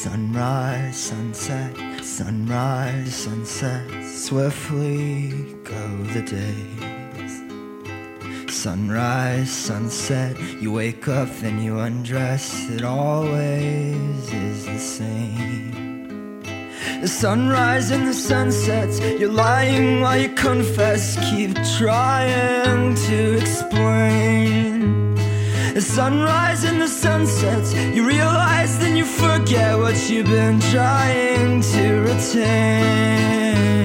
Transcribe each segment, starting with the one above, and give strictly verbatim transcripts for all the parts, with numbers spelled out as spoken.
Sunrise, sunset, sunrise, sunset, swiftly go the days. Sunrise, sunset, you wake up, then you undress, it always is the same. The sunrise and the sunsets, you're lying while you confess, keep trying to explain. The sunrise and the sunsets, you realize, then you forget what you've been trying to retain.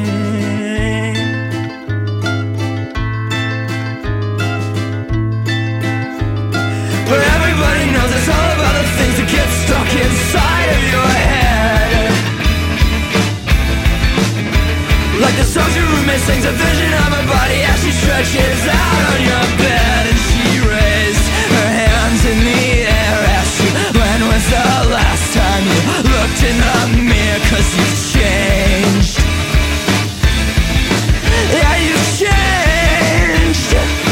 But everybody knows it's all about the things that get stuck inside of your head. Like the songs your roommate sings, a vision of her body as she stretches out on your bed. And she raised her hands in the air, asked you, when was the last time you looked in the mirror? Cause you've changed. Yeah, you've changed.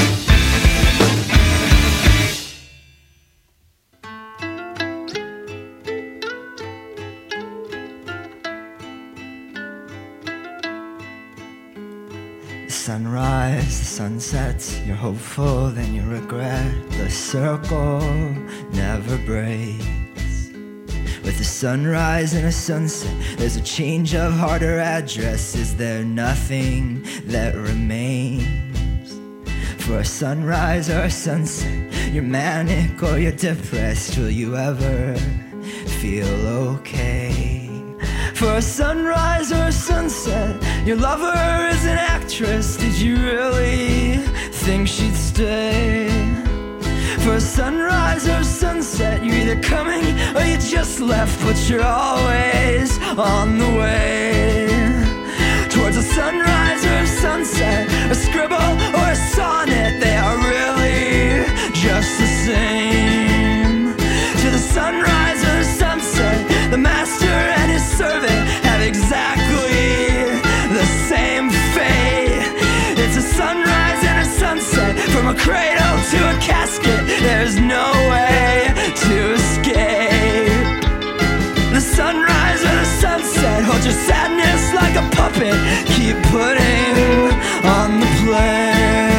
Sunrise, the sunsets, you're hopeful, then you regret. The circle never breaks. With a sunrise and a sunset, there's a change of heart or address. Is there nothing that remains? For a sunrise or a sunset, you're manic or you're depressed. Will you ever feel okay? For a sunrise or a sunset, your lover is an actress. Did you really think she'd stay? For a sunrise or a sunset, you're either coming or you just left, but you're always on the way. Towards a sunrise or a sunset, a scribble or a sonnet, they are really just the same. To the sunrise or the sunset, the master and his servant have exactly the same fate. It's a sunrise and a sunset, from a cradle to a casket, there's no way to escape. The sunrise or the sunset, hold your sadness like a puppet, keep putting on the play.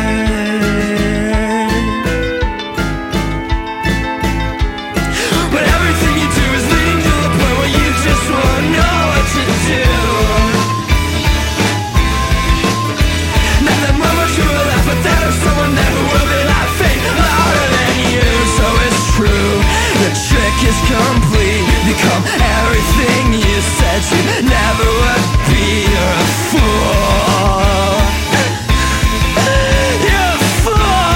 But everything you do is leading to the point where you just won't know what to do. Not that moment you will laugh, but there's someone there who will be laughing louder than you. So it's true, the trick is complete. Become everything you said you never would be. You're a fool. You're a fool.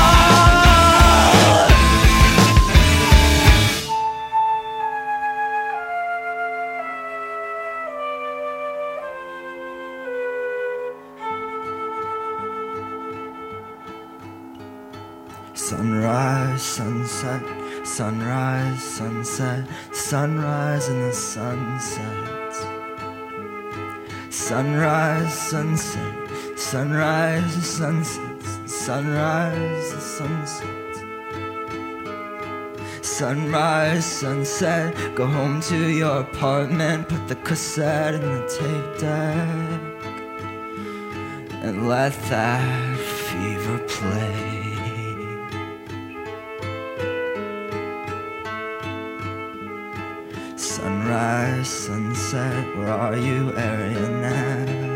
Sunrise, sunset, sunrise, sunset, sunrise and the sunset. Sunrise, sunset, sunrise, sunset, sunrise, sunset. Sunrise, sunset, go home to your apartment, put the cassette in the tape deck, and let that fever play. Sunrise, sunset, where are you, Ariana?